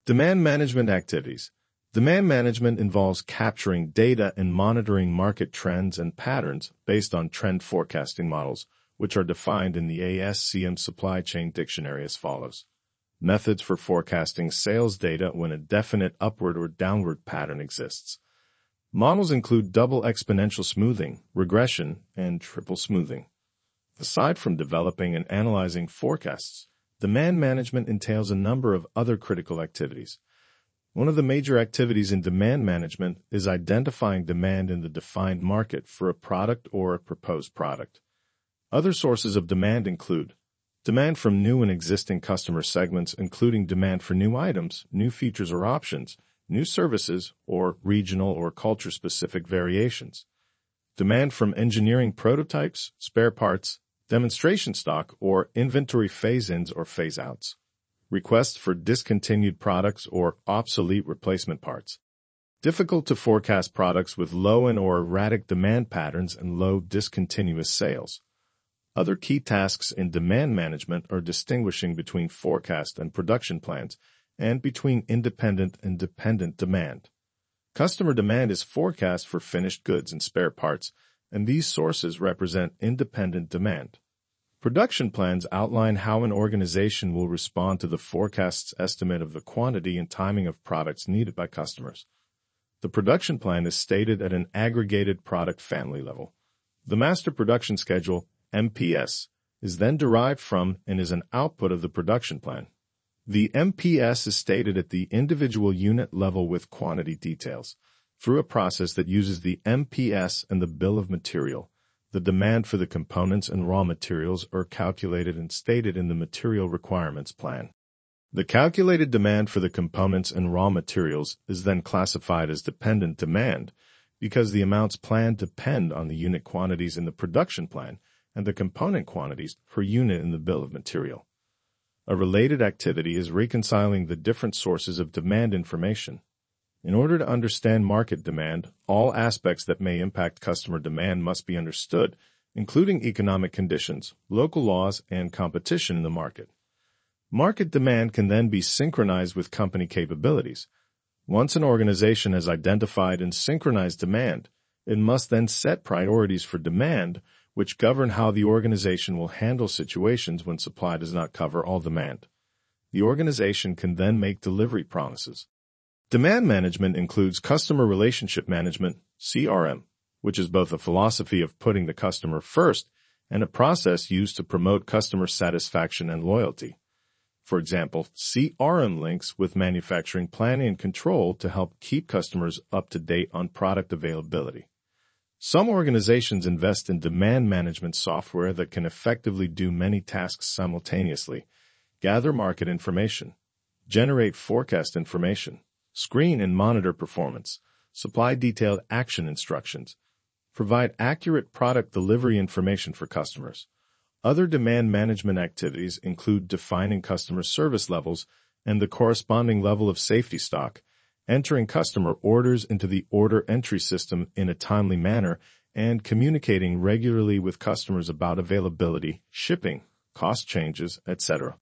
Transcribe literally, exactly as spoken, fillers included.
Demand management activities. Demand management involves capturing data and monitoring market trends and patterns based on trend forecasting models, which are defined in the A S C M Supply Chain Dictionary as follows. Methods for forecasting sales data when a definite upward or downward pattern exists. Models include double exponential smoothing, regression, and triple smoothing. Aside from developing and analyzing forecasts, demand management entails a number of other critical activities. One of the major activities in demand management is identifying demand in the defined market for a product or a proposed product. Other sources of demand include demand from new and existing customer segments, including demand for new items, new features or options, new services, or regional or culture-specific variations. Demand from engineering prototypes, spare parts, demonstration stock, or inventory phase-ins or phase-outs. Requests for discontinued products or obsolete replacement parts. Difficult to forecast products with low and or erratic demand patterns and low discontinuous sales. Other key tasks in demand management are distinguishing between forecast and production plans and between independent and dependent demand. Customer demand is forecast for finished goods and spare parts, and these sources represent independent demand. Production plans outline how an organization will respond to the forecast's estimate of the quantity and timing of products needed by customers. The production plan is stated at an aggregated product family level. The master production schedule, M P S, is then derived from and is an output of the production plan. The M P S is stated at the individual unit level with quantity details. Through a process that uses the M P S and the bill of material, the demand for the components and raw materials are calculated and stated in the material requirements plan. The calculated demand for the components and raw materials is then classified as dependent demand because the amounts planned depend on the unit quantities in the production plan and the component quantities per unit in the bill of material. A related activity is reconciling the different sources of demand information. In order to understand market demand, all aspects that may impact customer demand must be understood, including economic conditions, local laws, and competition in the market. Market demand can then be synchronized with company capabilities. Once an organization has identified and synchronized demand, it must then set priorities for demand, which govern how the organization will handle situations when supply does not cover all demand. The organization can then make delivery promises. Demand management includes customer relationship management, C R M, which is both a philosophy of putting the customer first and a process used to promote customer satisfaction and loyalty. For example, C R M links with manufacturing planning and control to help keep customers up to date on product availability. Some organizations invest in demand management software that can effectively do many tasks simultaneously: gather market information, generate forecast information, screen and monitor performance, supply detailed action instructions, provide accurate product delivery information for customers. Other demand management activities include defining customer service levels and the corresponding level of safety stock, entering customer orders into the order entry system in a timely manner, and communicating regularly with customers about availability, shipping, cost changes, et cetera.